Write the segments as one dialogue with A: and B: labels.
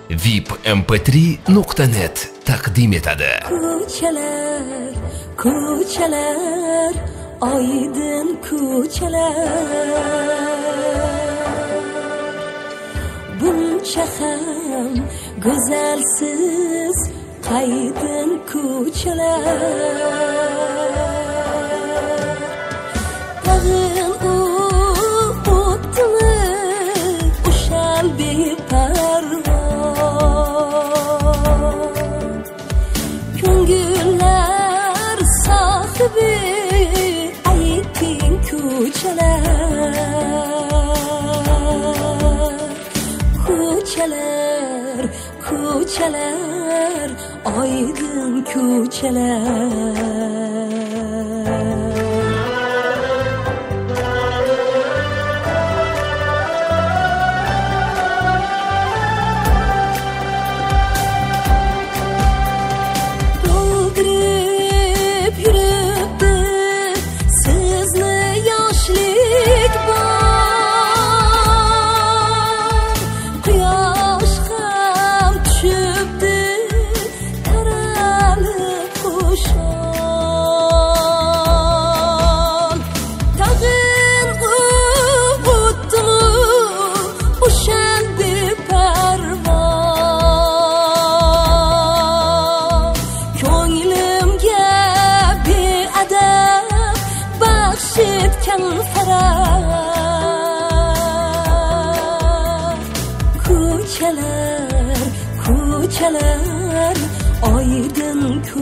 A: vipmp3.net taqdim etadi.
B: Ko'chalar, ko'chalar, oydin ko'chalar, buncha ham go'zalsiz qaydin ko'chalar. Tag'in o'tdimi o'shal beparvo, ko'ngillar sohibi ayting ko'chalar. Ko'chalar, ko'chalar, oydin ko'chalar. Ko'chalar, ko'chalar, oydin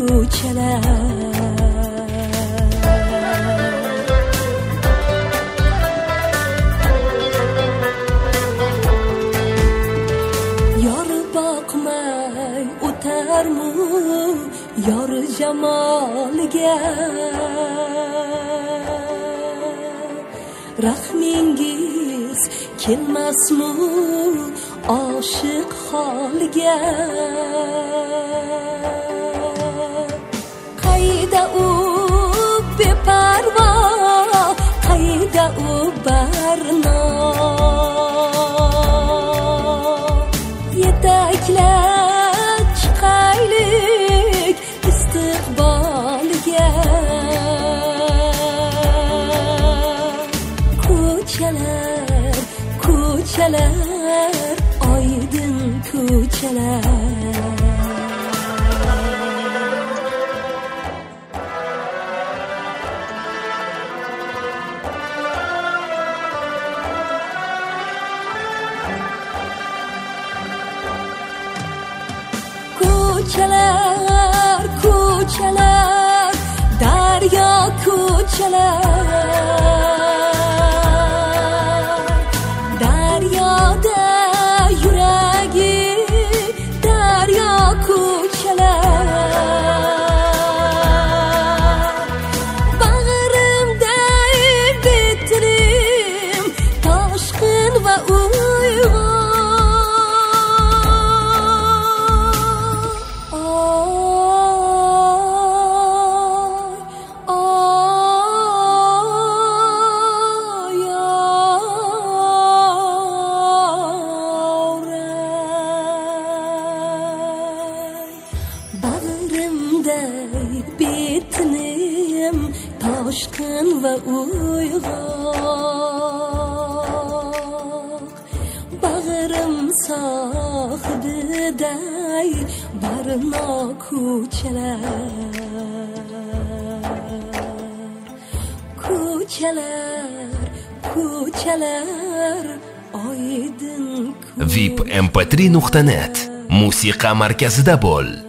B: ko'chalar. Yor boqmay o'tarmu yor jamoliga, rahmingiz kelmasmi oshiq holiga. Qayda u beparvo, qayda u barno, yetaklab chiqaylik istiqboliga. Ko'chalar, ko'chalar, oydin ko'chalar. Ko'chalar, ko'chalar, daryo ko'chalar, daryoda yuragi daryo ko'chalar. Bag'rimday bitrim toshqin va uyg'on. Betinim toshqin va uyg'oq, bag'rim sohibiday barno ko'chalar. Ko'chalar, ko'chalar, oydin ko'chalar.
A: vipmp3.net musiqa markazida bo'l.